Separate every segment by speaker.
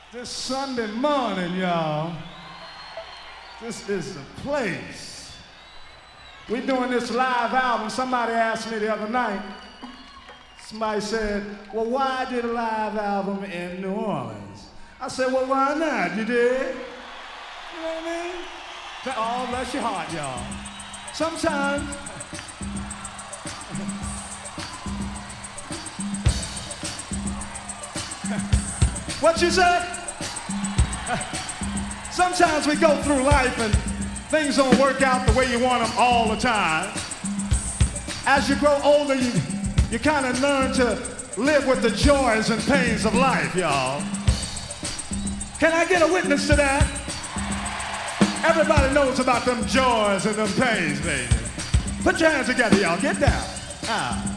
Speaker 1: This Sunday morning, y'all, this is the place. We're doing this live album. Somebody asked me the other night, somebody said, well, why did a live album in New Orleans? I said, well, why not? You did? You know what I mean? Oh, bless your heart, y'all. Sometimes, what you say? Sometimes we go through life and things don't work out the way you want them all the time. As you grow older, you kind of learn to live with the joys and pains of life, y'all. Can I get a witness to that? Everybody knows about them joys and them pains, baby. Put your hands together, y'all. Get down. Ah.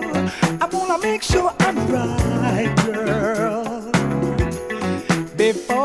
Speaker 2: Make sure I'm right, girl. Before